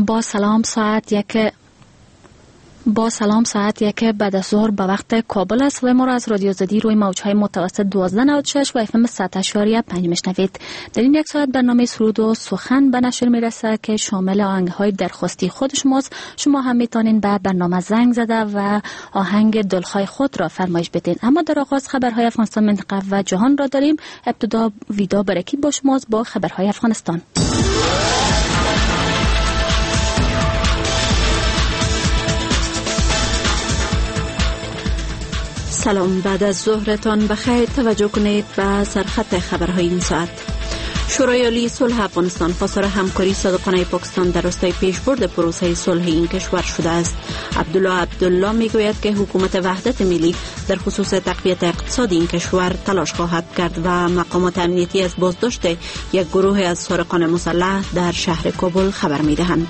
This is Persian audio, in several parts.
با سلام ساعت یک بعد از ظهر به وقت کابل است و ما را از رادیو زدی روی موجهای متوسط 1296 و FM 100.5 میشنوید. در این یک ساعت برنامه سرود و سخن به نشر میرسه که شامل آهنگ‌های درخواستی خود شماست. شما هم میتونین به برنامه زنگ زده و آهنگ دلخواه خود را فرمایش بدین. اما در آغاز خبرهای افغانستان، منطقه و جهان را داریم. ابتدا ویدا برکی با شماست با خبرهای افغانستان. سلام، بعد از ظهرتان بخیر. توجه کنید به سرخط خبرهای این ساعت. شورای عالی صلح افغانستان خواستار همکاری صادقانه پاکستان در راستای پیشبرد پروسه صلح این کشور شده است. عبدالله میگوید که حکومت وحدت ملی در خصوص تقویت اقتصاد این کشور تلاش خواهد کرد و مقامات امنیتی از بازداشت یک گروه از سارقان مسلح در شهر کابل خبر میدهند.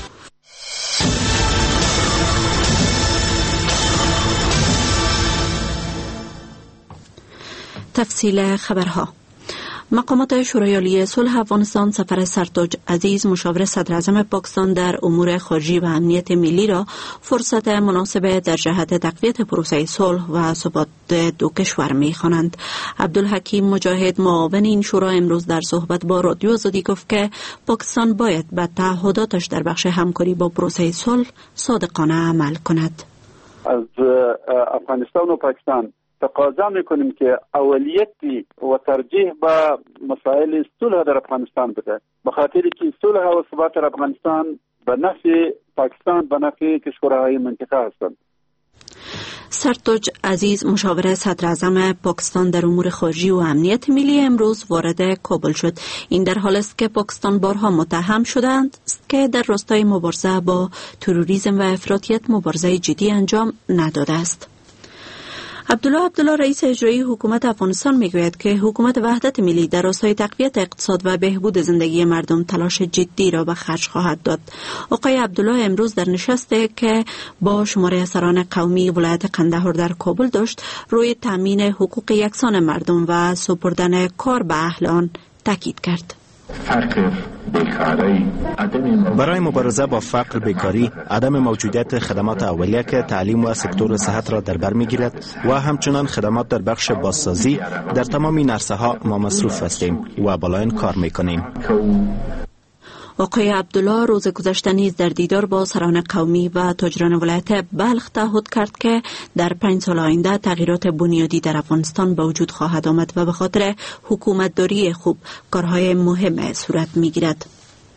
تفصیل خبرها. مقامات شورای عالی صلح افغانستان سفر سرتاج عزیز مشاور صدر اعظم پاکستان در امور خارجی و امنیت ملی را فرصت مناسب در جهت تقویت پروسه صلح و ثبات دو کشور می‌خوانند. عبدالحکیم مجاهد معاون این شورا امروز در صحبت با رادیو آزادی گفت که پاکستان باید به تعهداتش در بخش همکاری با پروسه صلح صادقانه عمل کند. از افغانستان و پاکستان تقاضا میکنیم که اولیتی و ترجیح به مسائل صلح در افغانستان بده، به خاطری که صلح و ثبات در افغانستان به نفع پاکستان، به نفع کشورهای منطقه هستند. سرتاج عزیز مشاور صدر اعظم پاکستان در امور خارجی و امنیت ملی امروز وارد کابل شد. این در حالی است که پاکستان بارها متهم شده است که در راستای مبارزه با تروریسم و افراطیت مبارزه جدی انجام نداده است. عبدالله رئیس اجرایی حکومت افغانستان میگوید که حکومت وحدت ملی در راستای تقویت اقتصاد و بهبود زندگی مردم تلاش جدی را به خرج خواهد داد. آقای عبدالله امروز در نشستی که با شماره افسران قومی ولایت قندهار در کابل داشت روی تامین حقوق یکسان مردم و سپردن کار به اهل آن تاکید کرد. برای مبارزه با فقر بیکاری، عدم موجودیت خدمات اولیه که تعلیم و سکتور صحت را در بر میگیرد و همچنان خدمات در بخش بازسازی در تمام این عرصه‌ها ما مصروف هستیم و بالای کار میکنیم. آقای عبدالله روز گذشته نیز در دیدار با سران قومی و تاجران ولایت بلخ تعهد کرد که در 5 سال آینده تغییرات بنیادی در افغانستان به وجود خواهد آمد و به خاطر حکومتداری خوب کارهای مهم صورت میگیرد.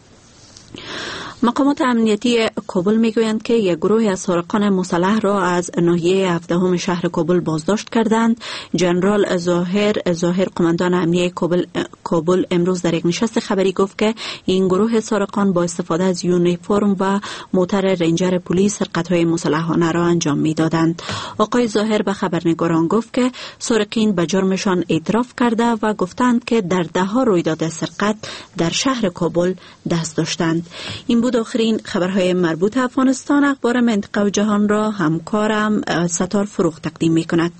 مقامات امنیتی کابل میگویند که یک گروه از سارقان مسلح را از ناحیه 17 شهر کابل بازداشت کردند. جنرال ظاهر قماندان امنیه کابل امروز در یک نشست خبری گفت که این گروه سارقان با استفاده از یونیفرم و موتر رنجر پلیس سرقت‌های مسلحانه را انجام میدادند. آقای ظاهر به خبرنگاران گفت که سارقین به جرمشان اعتراف کرده و گفتند که در ده‌ها رویداد سرقت در شهر کابل دست داشتند. این بود آخرین خبرهای مربوط افغانستان. اخبار منطقه و جهان را همکارم ستار فروغ تقدیم می کند.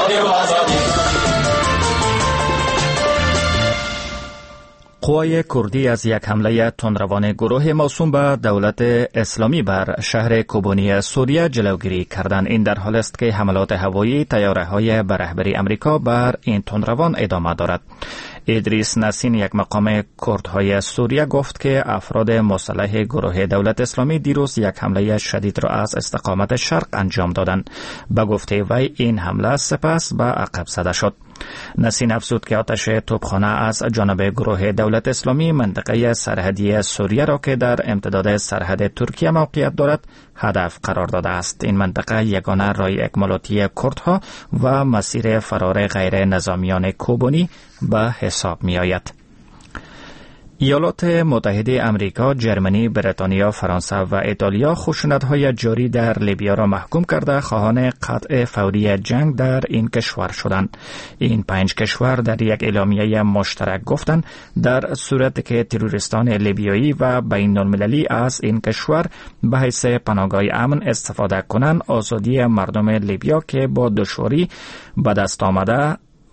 قوای کردی از یک حمله تندروان گروه موسوم به دولت اسلامی بر شهر کوبانی سوریه جلوگیری کردند. این در حال است که حملات هوایی طیاره‌های به رهبری امریکا بر این تندروان ادامه دارد. ادریس نسین، یک مقام کردهای سوریه، گفت که افراد مسلح گروه دولت اسلامی دیروز یک حمله شدید را از استقامت شرق انجام دادند. به گفته وی این حمله سپس به عقب زده شد. نسین افزود که آتش توپخانه از جانب گروه دولت اسلامی منطقه سرحدی سوریه را که در امتداد سرحد ترکیه موقعیت دارد هدف قرار داده است. این منطقه یگانه راه اکمالاتی کردها و مسیر فرار غیر نظامیان کوبانی به حساب می آید. ایالات متحده امریکا، جرمنی، بریتانیا، فرانسه و ایتالیا خشونت‌های جاری در لیبیا را محکوم کرده خواهان قطع فوری جنگ در این کشور شدند. این 5 کشور در یک اعلامیه مشترک گفتند در صورت که تروریستان لیبیایی و بین المللی از این کشور به حیث پناهگاه امن استفاده کنند، آزادی مردم لیبیا که با دشواری به دست آمده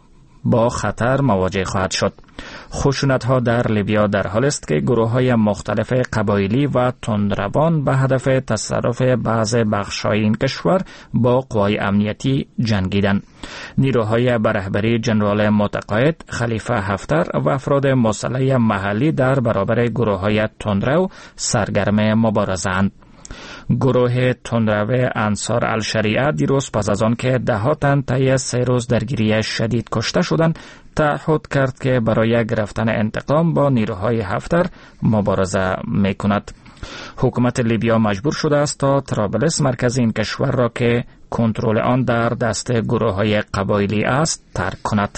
با خطر مواجه خواهد شد. خشونت‌ها در لیبیا در حال است که گروه‌های مختلف قبایلی و تندروان به هدف تصرف بعض بخش‌های این کشور با قوای امنیتی جنگیدند. نیروهای به رهبری جنرال متقاعد خلیفه حفتر و افراد مسلح محلی در برابر گروه‌های تندرو سرگرم مبارزه‌اند. گروه تندرو انصار الشریعه دیروز پس از آن که ده‌ها تن طی 3 روز درگیری شدید کشته شدند تعهد کرد که برای گرفتن انتقام با نیروهای حفتر مبارزه می‌کند. حکومت لیبیا مجبور شده است تا طرابلس مرکز این کشور را که کنترل آن در دست گروه‌های قبایلی است ترک کند.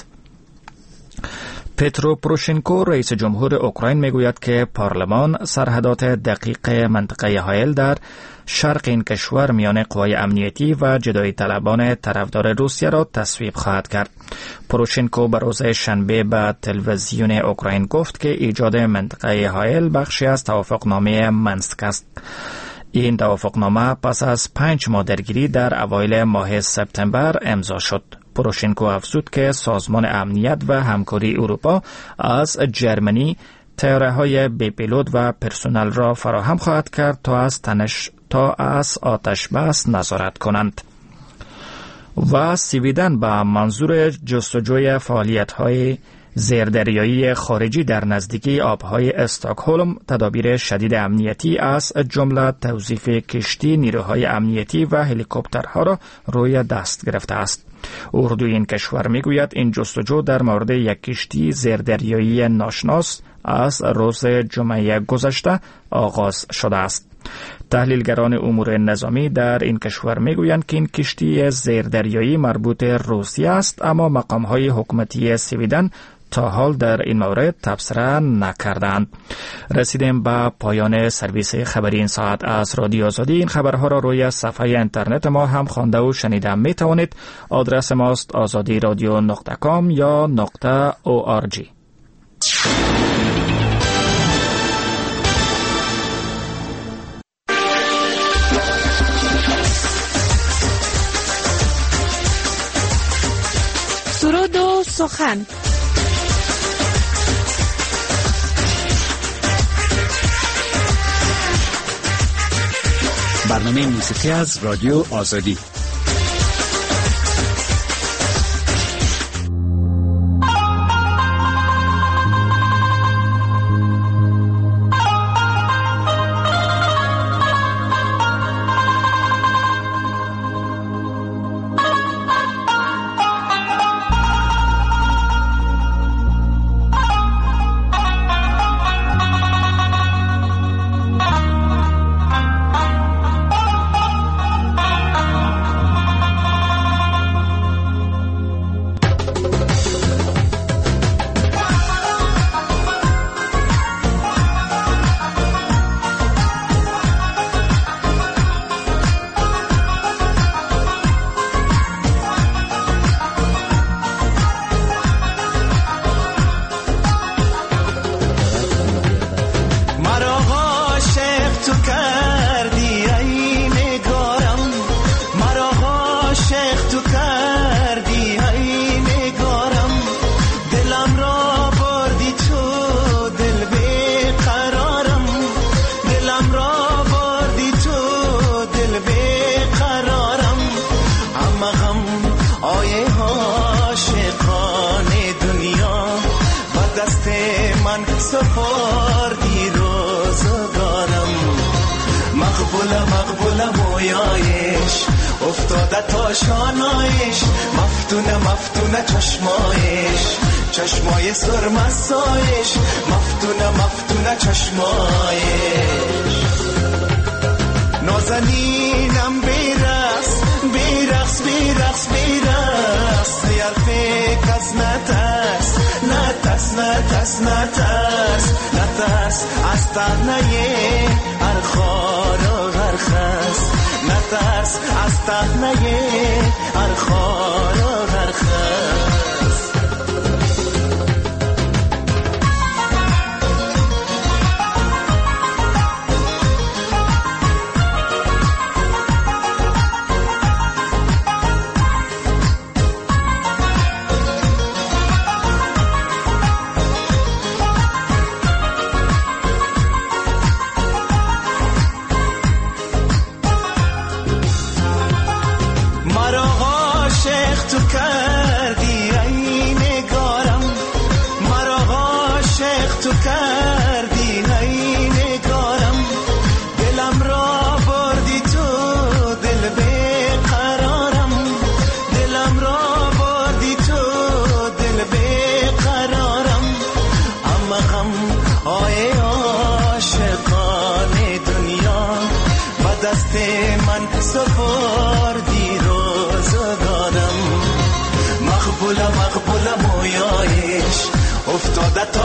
پترو پروشنکو رئیس جمهور اوکراین میگوید که پارلمان سرحدات دقیق منطقه هایل در شرق این کشور میان قوای امنیتی و جدایی طلبان طرفدار روسیه را تصویب خواهد کرد. پروشنکو به روز شنبه به تلویزیون اوکراین گفت که ایجاد منطقه هایل بخشی از توافقنامه منسک است. این توافقنامه پس از 5 ماه درگیری در اوایل ماه سپتامبر امضا شد. پروشنکو افزود که سازمان امنیت و همکاری اروپا از جرمنی طیاره‌های بی پیلوت و پرسنل را فراهم خواهد کرد تا از آتش بس نظارت کنند. و سویدن به منظور جستجوی فعالیت‌های زیردریایی خارجی در نزدیکی آبهای استکهلم تدابیر شدید امنیتی از جمله توظیف کشتی نیروهای امنیتی و هلیکوپترها را روی دست گرفته است. اردوی این کشور میگوید این جستجو در مورد یک کشتی زیردریایی ناشناس از روز جمعه گذشته آغاز شده است. تحلیلگران امور نظامی در این کشور میگویند که این کشتی زیردریایی مربوط روسیه است، اما مقام‌های حکومتی سویدن تا حال در این مورد تبصره نکردند. رسیدیم به پایان سرویس خبری این ساعت از رادیو آزادی. این خبرها را روی صفحه اینترنت ما هم خوانده و شنیده می توانید. آدرس ماست azadiradio.com یا .org. سرود و سخن. برنامه موسیقی از رادیو آزادی. سپردی روزگارم، مقبوله مویایش افتاده تا شانایش، مفتونه چشمای سرمسایش، مفتونه چشمایش. نازنینم بیرقص حرف کس نترس از تهنه هر خار و هر خس، نترس از تهنه هر خار و هر خس.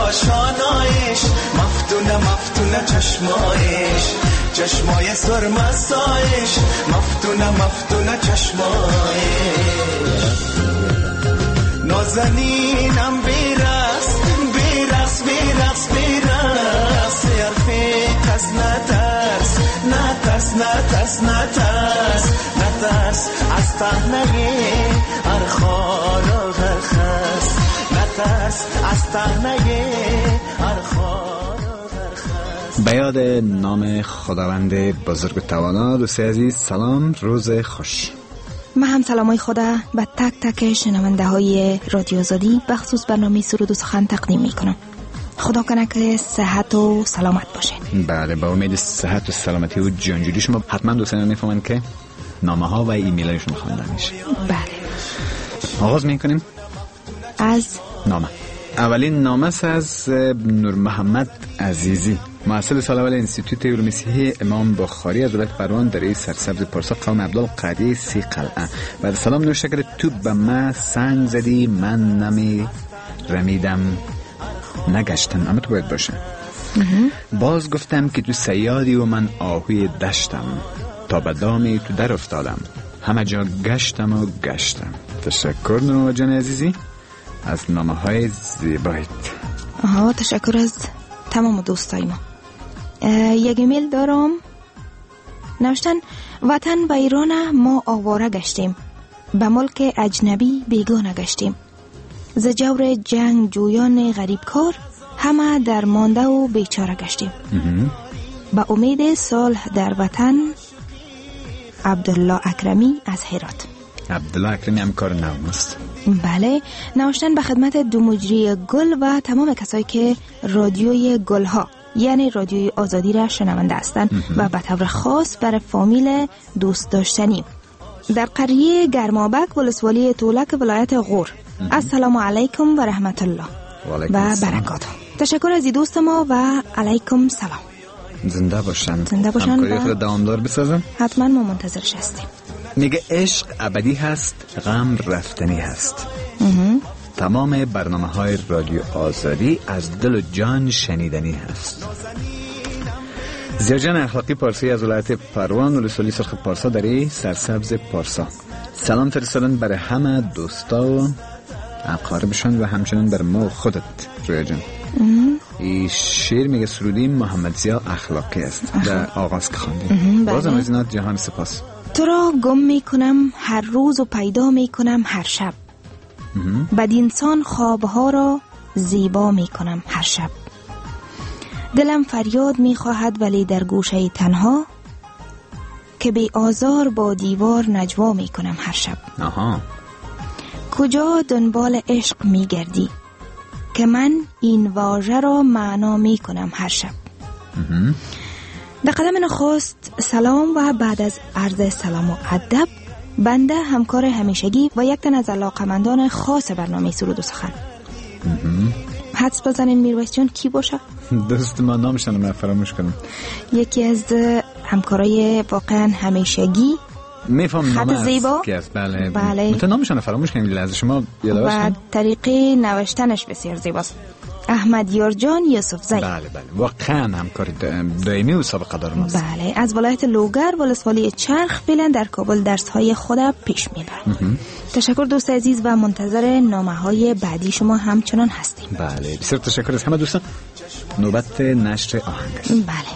آشانایش، مفتونه مفتونه چشمایش، چشمای سرمستایش، مفتونه مفتونه چشمایش. نازنینم بیرس بیرس بیرس بیرس، یرفی کس نترس نترس نترس نترس نترس از تهنه ارخار و غرخس، نترس از تهنه ارخار و غرخس. به یاد نام خداوند بزرگ و توانا. دوستی عزیز سلام، روز خوش. من هم سلامای خدا به تک تک شنونده های رادیو آزادی به خصوص برنامه سرود و سخن تقدیم می کنم. خدا کنه که صحت و سلامت باشه. بله، با امید صحت و سلامتی و جانجوری شما. حتما دوستان میفهمن که نامه ها و ایمیل هایشون خوانده میشه. بله، آغاز میکنیم از نامه. اولین نامه است از نور محمد عزیزی، محصل سال اول انستیتوت علوم مسیحی امام بخاری از ولایت پروان در این سرسبز پارسا قوم عبدالقادر سی قلعه. بعد سلام نوشته کرده تو به من سنگ زدی من نمی رمیدم نگشتم، اما تو باید باشه. باز گفتم که تو سیادی و من آهوی دشتم، تا به دامی تو در افتادم، همه جا گشتم و گشتم. تشکر نور جان عزیزی از نامه های زیبایت. تشکر از تمام دوستای ما. یک ایمیل دارم نوشتن وطن و ایران ما آواره گشتیم، به ملک اجنبی بیگانه گشتیم، ز جور جنگ جویان غریب کار همه در مانده و بیچاره گشتیم. با امید صلح در وطن. عبدالله اکرمی از هرات. عبدالله اکرمی هم کار نومست. بله، نوشتن به خدمت دو مجری گل و تمام کسایی که رادیوی گل ها یعنی رادیوی آزادی را شنونده هستند و به طور خاص برای فامیل دوست داشتنی در قریه گرمابک ولسوالی تولک ولایت غور. السلام علیکم و رحمت الله و برکاته. تشکر از دوست ما و علیکم سلام. زنده باشن. زنده باشن. همکاری خود دوامدار بسازن. حتما ما منتظرش هستیم. میگه عشق ابدی هست، غم رفتنی هست. تمام برنامه های رادیو آزادی از دل و جان شنیدنی هست. زیرجان اخلاقی پارسی از ولایت پروان ولسوالی سرخ پارسا در سرسبز پارسا سلام فرستادن برای همه دوستا و اقاربشان و همچنین بر ما و خودت رویا جان. این شعر میگه سرودی محمد زیا اخلاقی است در آغاز که خواندیم. بازم از اینات جهان سپاس. تو را گم میکنم هر روز و پیدا میکنم هر شب، بدینسان خوابها را زیبا میکنم هر شب. دلم فریاد میخواهد ولی در گوشه تنها، که بی آزار با دیوار نجوا میکنم هر شب. کجا دنبال عشق میگردی که من این واژه را معنا میکنم هر شب. در قدم نخست سلام و بعد از عرض سلام و ادب بنده همکار همیشگی و یک تن از علاقمندان خاص برنامه سرود و سخن. حدس بزنین میرویس جان کی باشه؟ دوست ما نامشان من فراموش کنم. یکی از همکارای واقعا همیشگی میفهم نامه زیبا کی است. بله متن نامشان فراموش کنیم لازم شما یادآور و طریقه نوشتنش بسیار زیباست. احمد یارجان یوسف زی. بله واقعا همکار دائمی و سابقه دار ماست. بله، از ولایت لوگر ولسوالی چرخ فعلا در کابل درس های خود پیش میبرد. تشکر دوست عزیز و منتظر نامه های بعدی شما همچنان هستیم. بله بسیار تشکر از همه دوستان. نوبت نشر آهنگ است. بله.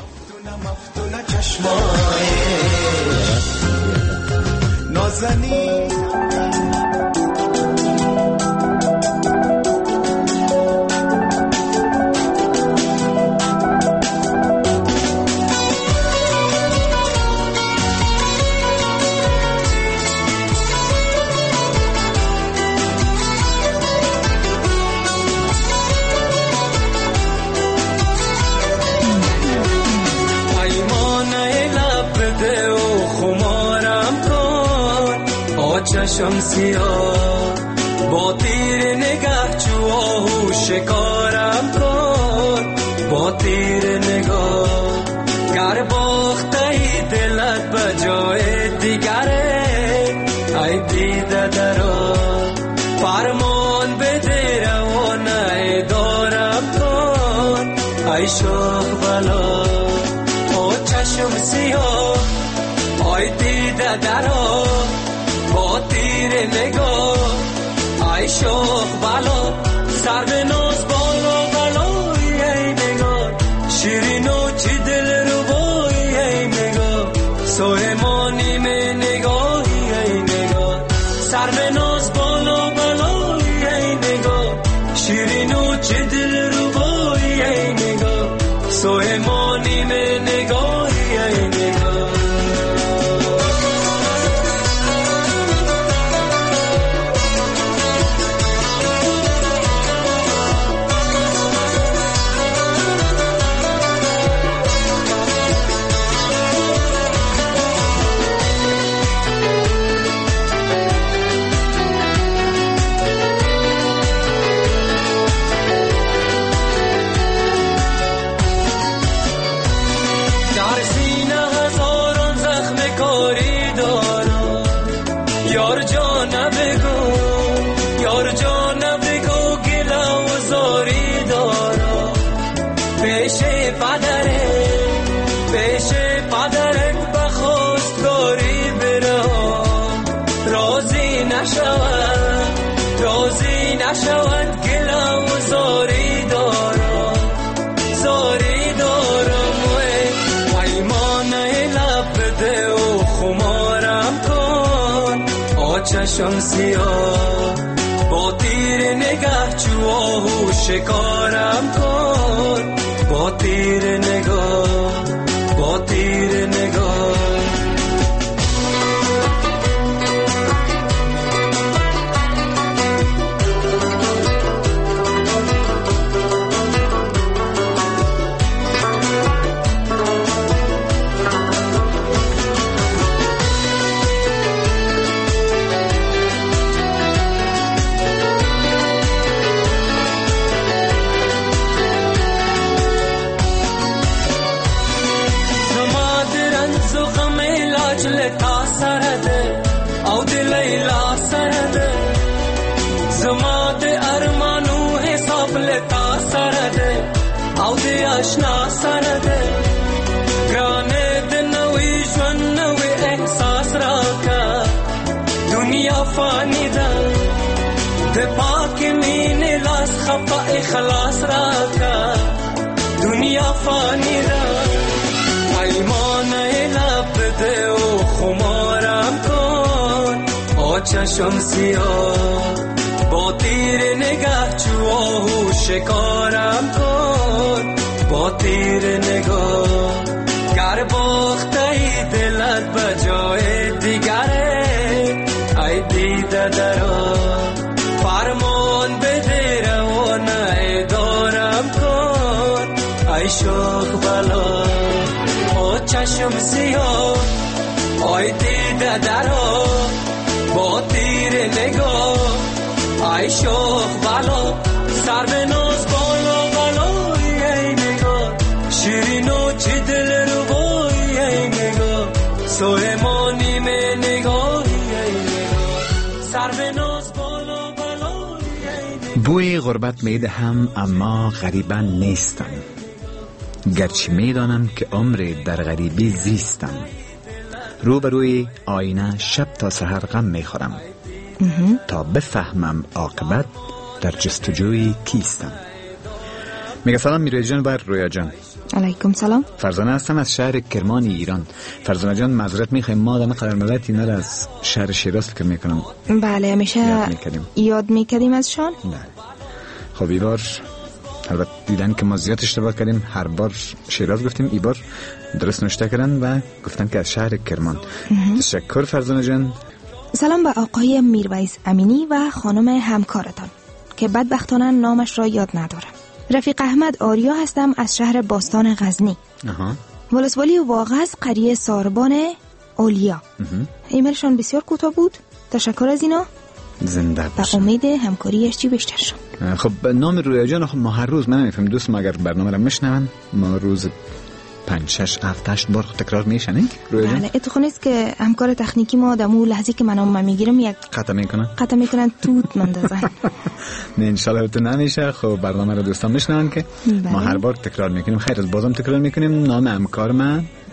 چشم سیاه با تیر نگاه چو آهو شکارم کن، با تیر نگاه گر باخته ای دلت به جای دیگره، ای دیده درا فرمان بده روانه دارم کن. چشم سیاه آی دیده درا با تیر نگاه ای شوق بالا سر به ناز بالا بالای ای نگاه شیرین و چی دل رو بای ای نگاه سویمانی می نگاهی ای نگاه سر به ناز بالا بالای ای نگاه شیرین و چی دل رو بای ای نگاه سویمانی می نگاهی ای نگاه نشود گلا و زاری دارم پیمانه لب بده و خمارم کن آچشم سیاه با تیر نگه چواه و شکارم کن با تیر نگاه با تیر نگاه آشنا سرده گرانه دنوی جون نوی احساس را که دنیا فانی ده ده پاک مین لاس خفا اخلاص را که دنیا فانی ده پیمانه لب ده و خمارم کن آچشم سیاه با تیر نگه چواه و شکارم کن با تیر نگاه گر باخته دلت بجای دیگره ای دیده درا فرمان بده روانه دارم کن ای شوق بلا او چشم سیاه ای دیده درا با تیر نگاه ای شوق بلا سر به ناز بالا بالای ای نگاه شیرین و چی دل رو بای ای نگاه سویمانی می نگاهی ای نگاه سر به ناز بالا بالای ای نگاه بوی غربت میده هم اما غریبا نیستم گرچه میدانم که عمر در غریبی زیستم روبروی آینه شب تا سحر غم میخورم تا بفهمم عاقبت در جستجوی کیستم. میگه سلام میروی جان و رویا جان. علیکم سلام. فرزانه هستم از شهر کرمان ایران. فرزانه جان معذرت میخوایم ما آدم قدر ملت اینا را از شهر شیراز که میکنم. بله همیشه یاد میکردیم ازشان. بله. خب ای بار البته دیدن که ما زیاد اشتباه کردیم، هر بار شیراز گفتیم، ای بار درست نوشته کردن و گفتن که از شهر کرمان. تشکر فرزانه جان. سلام به آقای میرویز امینی و خانم همکارتان که بدبختانه نامش را یاد ندارم. رفیق احمد آریا هستم از شهر باستان غزنی. ولسوالی واغز قریه ساربان اولیا. ایمیلشان بسیار کوتاه بود. تشکر از اینا. زنده باشن. با امید همکاریش چی بیشتر شد. خب نام رویا جان ما هر روز من نمیفهم دوست ما اگر برنامه را میشنون ما روز 5 6 7 8 بار تکرار میشنیم. بله اتفاقی است که همکار تکنیکی ما دمو لحظه که من میگیرم یک قطع میکنن توت مندازن. نه ان شاء الله تو نمیشه. خب برنامه رو دوستان میشنون که ما هر بار تکرار میکنیم. خیر از بازم تکرار میکنیم. نام همکار من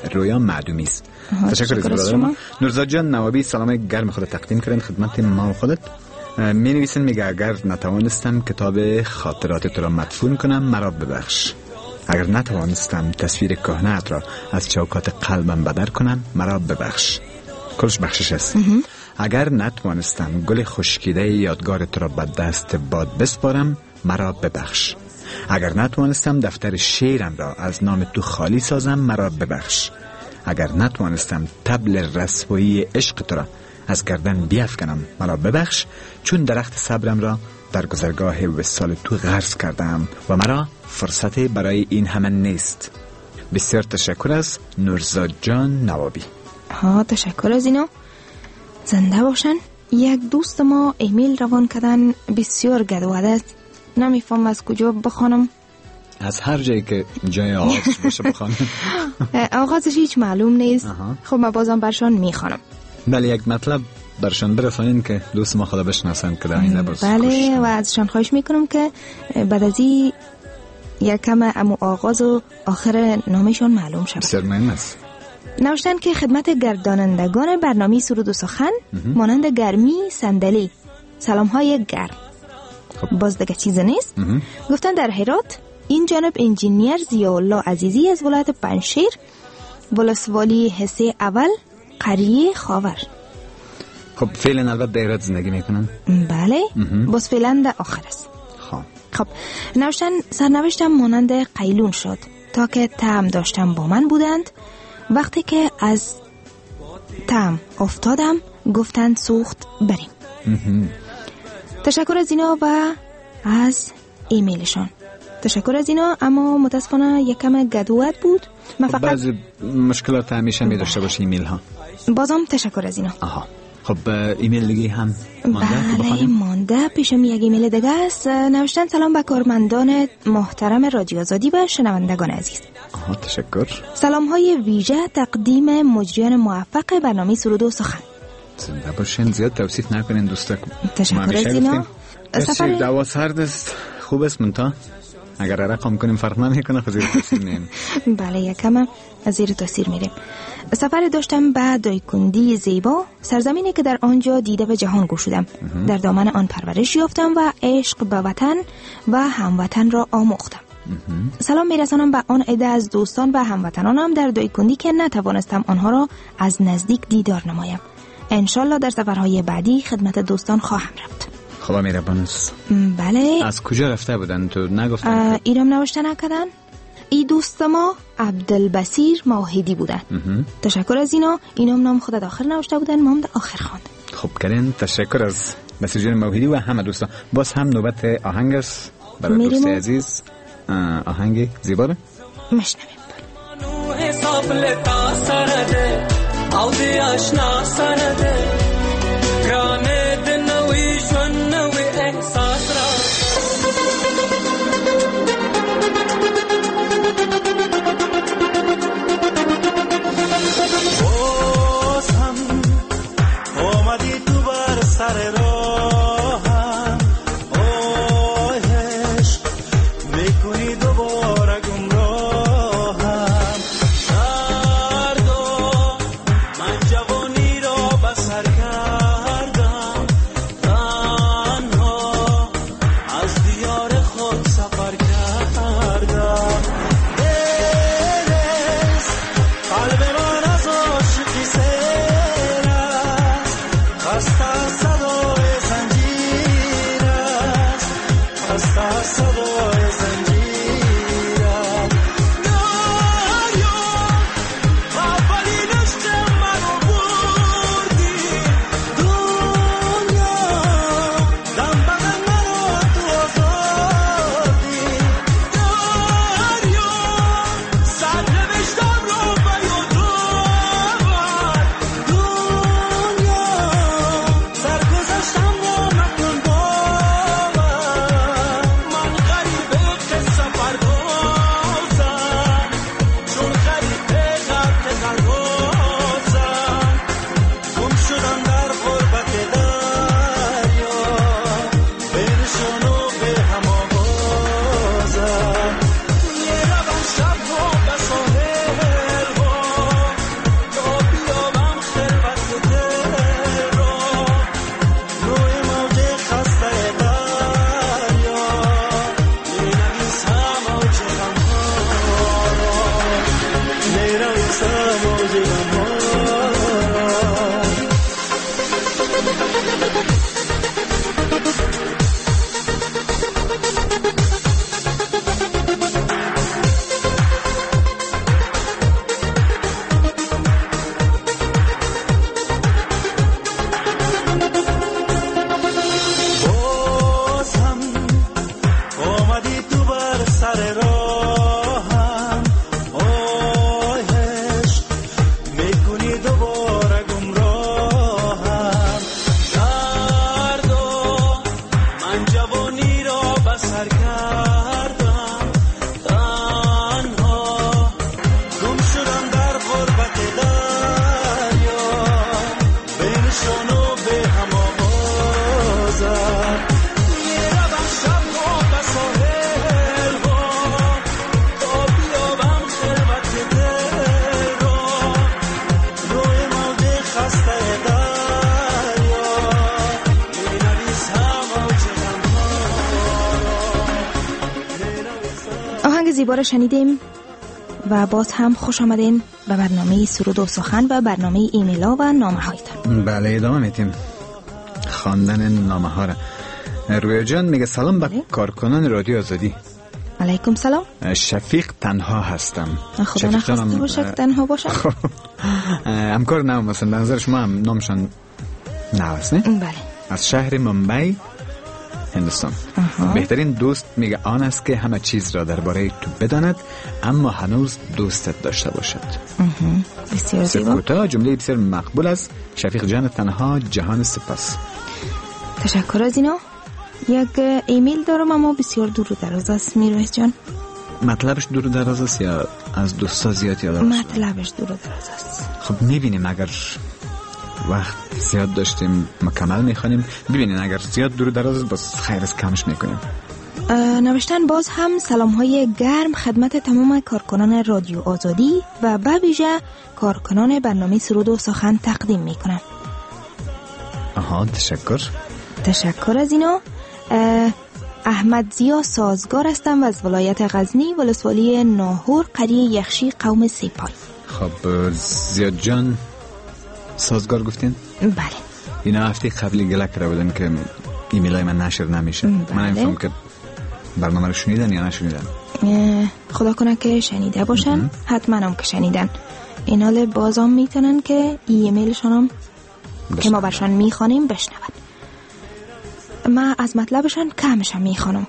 رویا معدومی است. تشکر از برادرم نورزاد جان نوابی. سلام گرم خود تقدیم کردن خدمت ما و خودت. می نویسن میگه اگر نتوانستم کتاب خاطرات تو را مدفون کنم مرا ببخش. اگر نتوانستم تصویر کهنه‌ات را از چوکات قلبم بدر کنم مرا ببخش. کلش بخشش است. اگر نتوانستم گل خشکیده یادگار تو را به دست باد بسپارم مرا ببخش. اگر نتوانستم دفتر شعرم را از نام تو خالی سازم مرا ببخش. اگر نتوانستم طبل رسوایی عشق تو را از گردن بیفکنم مرا ببخش، چون درخت صبرم را در گذرگاه وصال تو غرس کردم و مرا فرصت برای این همه نیست. بسیار تشکر از نورزاد جان نوابی. تشکر از اینا. زنده باشن. یک دوست ما ایمیل روان کردن بسیار گدوده است. نمیفهم از کجا بخوانم. از هر جایی که جای آغاز باشه بخوانم. آغازش هیچ معلوم نیست. خب من بازم برشان میخوانم. بله یک مطلب برشان برسانین که دوست ما خدا بشناسن که در این باز. بله و ازشان خواهش میکنم که بعد از این یکم امو آغاز و آخر نامشان معلوم شد. بسیار مهم است. نوشتن که خدمت گردانندگان برنامه سرود و سخن مانند گرمی صندلی سلام های گرم. باز دیگه چیز نیست. گفتن در هرات این جانب انجینیر ضیاءالله عزیزی از ولایت پنجشیر ولسوالی حصه اول قریه خاور. خب فعلا البته در هرات زندگی میکنن. بله باز فعلا در آخر است. خب نوشتن سرنوشتم مانند قیلون شد تا که طعم داشتم با من بودند. وقتی که از طعم افتادم گفتند سوخت بریم. تشکر از اینا و از ایمیلشان. تشکر از اینا. اما متاسفانه یکم گدوت بود. من فقط بعضی مشکلات همیشه می داشته باشه ایمیل ها. بازم تشکر از اینا. خب ایمیل دیگه هم مانده. بله مانده پیشم یک ایمیل دیگه است. نوشتن سلام به کارمندان محترم رادیو آزادی و شنوندگان عزیز. تشکر. سلام های ویژه تقدیم مجریان موفق برنامه سرود و سخن. زنده باشین. زیاد توصیف نکنین دوستا. تشکر از اینا. سفر دوا سرد است. خوب است منتها اگر رقم کنیم فرق نمیکنه. زیر تاثیر نیم. بله یکم زیر تاثیر میریم. سفر داشتم به دایکندی زیبا، سرزمینی که در آنجا دیده و جهان گشودم. در دامن آن پرورش یافتم و عشق به وطن و هموطن را آموختم. سلام میرسانم به آن عده از دوستان و هموطنانم در دایکندی که نتوانستم آنها را از نزدیک دیدار نمایم. انشالله در سفرهای بعدی خدمت دوستان خواهم رفت. خدا مهربان است. بله. از کجا رفته بودن تو نگفتن؟ اینم نوشته نکردن. ای دوست ما عبدالبصیر ماهدی بودن. تشکر از اینا. اینم نام خود آخر نوشته بودن، ما هم در آخر خواند. خب کردین. تشکر از بصیر جان ماهدی و همه دوستان. باز هم نوبت آهنگ است برای دوست عزیز. آهنگ زیبا رو مشنویم. حساب لتا سرده او دی آشنا سرده گرانه دنوی جون نوی احساس را باز هم آمدی تو بر سر راهم آهش میکنی دوباره گمراهم دردا من جوانی را بسر زیبا را شنیدیم و باز هم خوش آمدین به برنامه سرود و سخن و برنامه ایمیلا و نامه هایتان. بله ادامه میتیم خواندن نامه ها را. رویا جان میگه سلام به کارکنان رادیو آزادی. علیکم سلام. شفیق تنها هستم. خدا نخواسته باشه تنها باشم. همکار نام مثلا به نظر شما هم نامشان نوست نه؟ بله. از شهر ممبئی هندوستان. بهترین دوست میگه آن است که همه چیز را درباره تو بداند اما هنوز دوستت داشته باشد. بسیار زیبا. سکوتا جمله بسیار مقبول است. شفیق جان تنها جهان سپاس. تشکر از اینا. یک ایمیل دارم اما بسیار دور و دراز است میرویس جان. مطلبش دور و دراز است یا از دوستا زیاد یاد داشت؟ مطلبش دور و دراز است. خب میبینیم اگر وقت زیاد داشتیم مکمل میخوانیم. ببینین اگر زیاد دور و دراز بس خیر از کمش میکنیم. نوشتن باز هم سلام های گرم خدمت تمام کارکنان رادیو آزادی و به ویژه کارکنان برنامه سرود و سخن تقدیم میکنم. تشکر از اینا. احمد زیا سازگار هستم و از ولایت غزنی ولسوالی ناهور قریه یخشی قوم سیپای. خب زیاد جان سازگار گفتین؟ بله. اینا هفته قبلی گله کرده بودن که ایمیلای من نشر نمیشه. بله. من نمیفهم که برنامه رو شنیدن یا نشنیدن. خدا کنه که شنیده باشن. حتما هم که شنیدن. اینا بازم میتونن که ایمیلشان هم که ما برشان میخوانیم بشنون. من از مطلبشان کمشم میخوانم.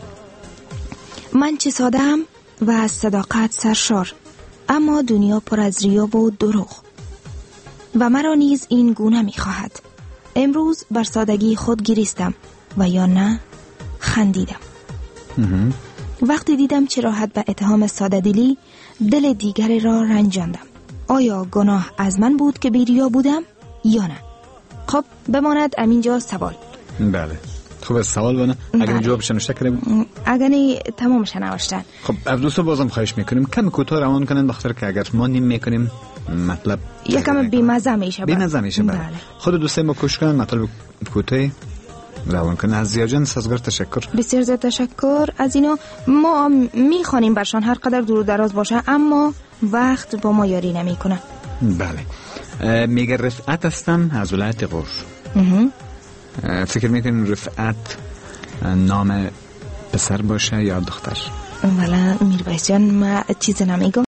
من چه ساده‌ام و از صداقت سرشار، اما دنیا پر از ریا و دروغ و مرا نیز این گونه میخواهد. امروز بر سادگی خود گریستم و یا نه خندیدم. وقتی دیدم چه راحت به اتهام ساده‌دلی دل دیگری را رنجاندم. آیا گناه از من بود که بی‌ریا بودم یا نه؟ خب بماند امینجا سوال. بله خب سوال بانه اگر جوابش نوشته کردیم اگر نه تمامش نوشتن. خب از دوستا بازم خواهش میکنیم کم کوتاه روان کنن بخاطر که اگر ما نیم میکنیم مطلب یکم بی‌مزه میشه. بی‌مزه میشه. بله خود دوستای ما کوشش کنن مطلب کوتاه روان کنن. از زیاجان سازگار تشکر. بسیار زیاد تشکر از اینا. ما میخوانیم برشان هر قدر دور و دراز باشه اما وقت با ما یاری نمیکنه. بله میگه رفعت هستم از ولایت غور. فکر میکنین رفعت نام پسر باشه یا دختر؟ والا میرویس جان ما چیز نمیگم.